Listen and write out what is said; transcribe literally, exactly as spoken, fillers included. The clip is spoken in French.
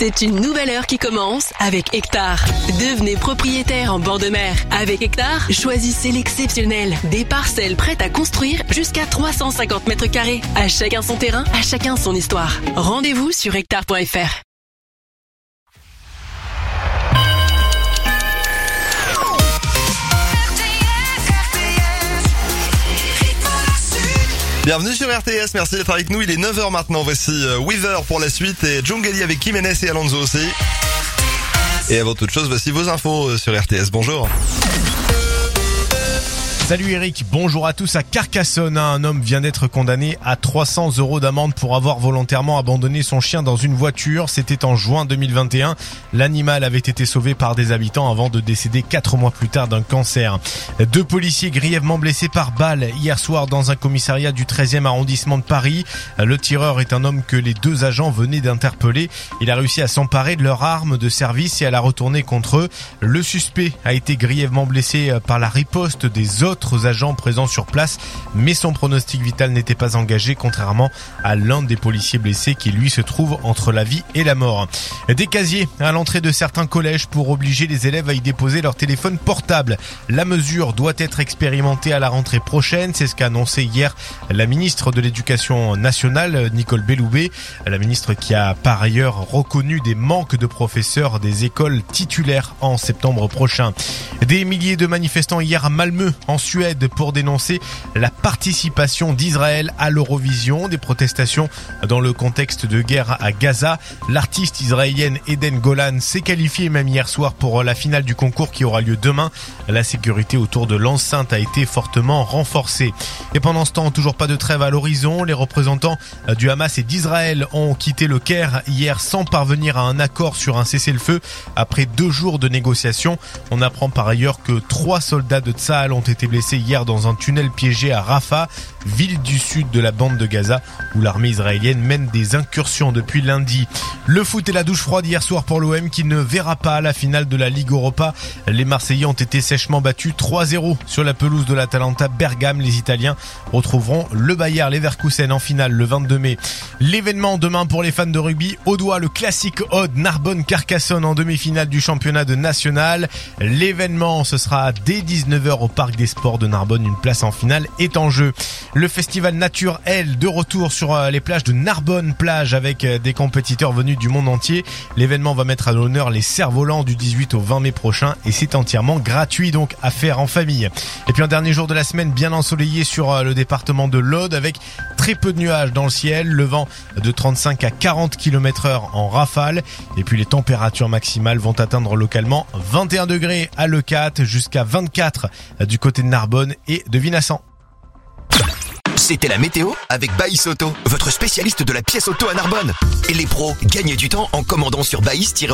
C'est une nouvelle heure qui commence avec Hectare. Devenez propriétaire en bord de mer. Avec Hectare, choisissez l'exceptionnel. Des parcelles prêtes à construire jusqu'à trois cent cinquante mètres carrés. À chacun son terrain, à chacun son histoire. Rendez-vous sur hectare point f r. Bienvenue sur R T S, merci d'être avec nous, il est neuf heures maintenant, voici Weaver pour la suite et Djungeli avec Jiménez et Alonso aussi. Et avant toute chose, voici vos infos sur R T S, bonjour. Salut Eric, bonjour à tous. À Carcassonne, un homme vient d'être condamné à trois cents euros d'amende pour avoir volontairement abandonné son chien dans une voiture. C'était en juin deux mille vingt et un. L'animal avait été sauvé par des habitants avant de décéder quatre mois plus tard d'un cancer. Deux policiers grièvement blessés par balle hier soir dans un commissariat du treizième arrondissement de Paris. Le tireur est un homme que les deux agents venaient d'interpeller. Il a réussi à s'emparer de leur arme de service et à la retourner contre eux. Le suspect a été grièvement blessé par la riposte des autres agents présents sur place, mais son pronostic vital n'était pas engagé, contrairement à l'un des policiers blessés qui lui se trouve entre la vie et la mort. Des casiers à l'entrée de certains collèges pour obliger les élèves à y déposer leur téléphone portable. La mesure doit être expérimentée à la rentrée prochaine, c'est ce qu'a annoncé hier la ministre de l'Éducation nationale, Nicole Belloubet, la ministre qui a par ailleurs reconnu des manques de professeurs des écoles titulaires en septembre prochain. Des milliers de manifestants hier à Malmö, en Suède, pour dénoncer la participation d'Israël à l'Eurovision. Des protestations dans le contexte de guerre à Gaza. L'artiste israélienne Eden Golan s'est qualifiée même hier soir pour la finale du concours qui aura lieu demain. La sécurité autour de l'enceinte a été fortement renforcée. Et pendant ce temps, toujours pas de trêve à l'horizon. Les représentants du Hamas et d'Israël ont quitté le Caire hier sans parvenir à un accord sur un cessez-le-feu après deux jours de négociations. On apprend par ailleurs que trois soldats de Tsahal ont été blessés hier dans un tunnel piégé à Rafah, ville du sud de la bande de Gaza, où l'armée israélienne mène des incursions depuis lundi. Le foot et la douche froide hier soir pour l'O M qui ne verra pas la finale de la Ligue Europa. Les Marseillais ont été sèchement battus trois zéro sur la pelouse de l'Atalanta Bergame. Les Italiens retrouveront le Bayer Leverkusen en finale le vingt-deux mai. L'événement demain pour les fans de rugby, au doigt le classique Aude Narbonne-Carcassonne en demi-finale du championnat de national. L'événement, ce sera dès dix-neuf heures au Parc des Sports de Narbonne. Une place en finale est en jeu. Le festival Nature L de retour sur les plages de Narbonne plage avec des compétiteurs venus du monde entier. L'événement va mettre à l'honneur les cerfs-volants du dix-huit au vingt mai prochain et c'est entièrement gratuit, donc à faire en famille. Et puis un dernier jour de la semaine bien ensoleillé sur le département de l'Aude avec très peu de nuages dans le ciel, le vent de trente-cinq à quarante kilomètres heure en rafale. Et puis les températures maximales vont atteindre localement vingt et un degrés à Leucate jusqu'à vingt-quatre du côté de Narbonne et de Vinassan. C'était la météo avec Baïs Auto, votre spécialiste de la pièce auto à Narbonne. Et les pros, gagnez du temps en commandant sur baïs